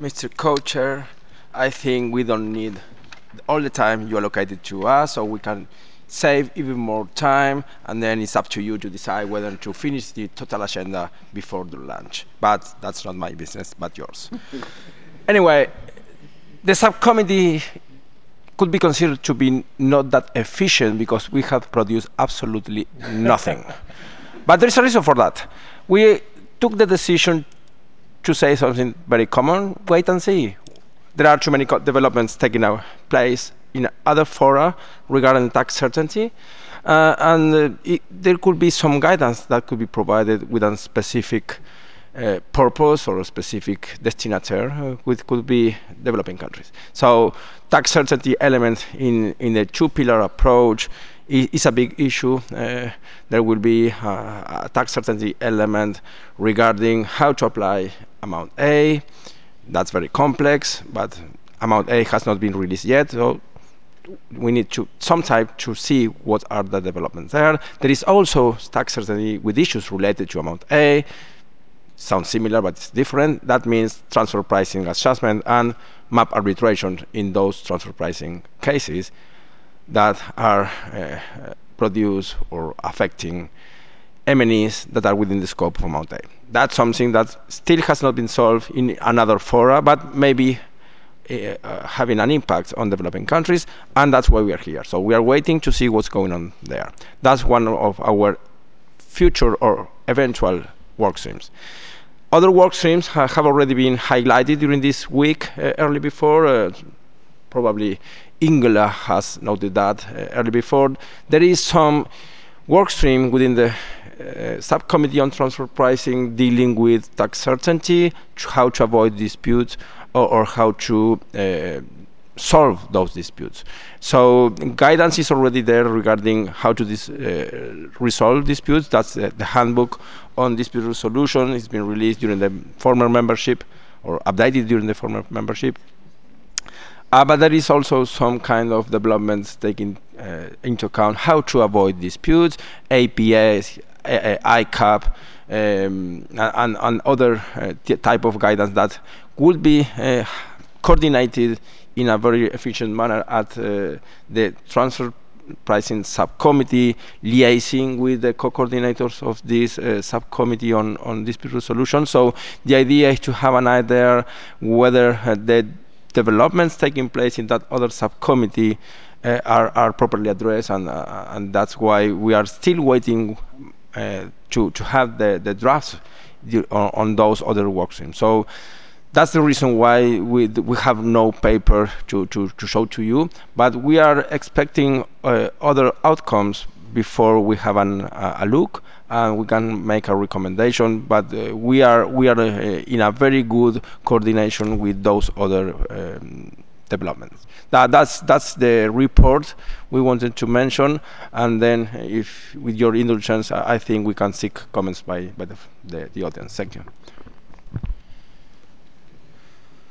Mr. Co-Chair, I think we don't need all the time you allocated to us, so we can save even more time, and then it's up to you to decide whether to finish the total agenda before the lunch. But that's not my business, but yours. Anyway, the subcommittee could be considered to be not that efficient because we have produced absolutely nothing. But there is a reason for that. We took the decision to say something very common: wait and see. There are too many developments taking place in other fora regarding tax certainty, and there could be some guidance that could be provided with a specific purpose or a specific destinataire, which could be developing countries. So tax certainty element in the two-pillar approach is a big issue. There will be a tax certainty element regarding how to apply amount A. That's very complex, but amount A has not been released yet, so we need to some time to see what are the developments there. There is also tax certainty with issues related to amount A. Sounds similar, but it's different. That means transfer pricing adjustment and map arbitration in those transfer pricing cases that are produced or affecting MNEs that are within the scope of amount A. That's something that still has not been solved in another fora, but maybe having an impact on developing countries, and that's why we are here. So we are waiting to see what's going on there. That's one of our future or eventual work streams. Other work streams have already been highlighted during this week, early before. Probably Ingela has noted that early before. There is some work stream within the subcommittee on transfer pricing dealing with tax certainty, how to avoid disputes, or how to solve those disputes. So guidance is already there regarding how to resolve disputes. That's the handbook on dispute resolution. It's been released during the former membership or updated during the former membership. But there is also some kind of developments taking into account how to avoid disputes, APAs, ICAP, and other type of guidance that would be coordinated in a very efficient manner at the transfer pricing subcommittee, liaising with the co-coordinators of this subcommittee on dispute resolution. So the idea is to have an idea whether the developments taking place in that other subcommittee are properly addressed, and that's why we are still waiting to have the drafts on those other work streams. So that's the reason why we have no paper to show to you, but we are expecting other outcomes before we have a look and we can make a recommendation. But we are in a very good coordination with those other developments. That's the report we wanted to mention, and then, if with your indulgence, I think we can seek comments by the audience. Thank you.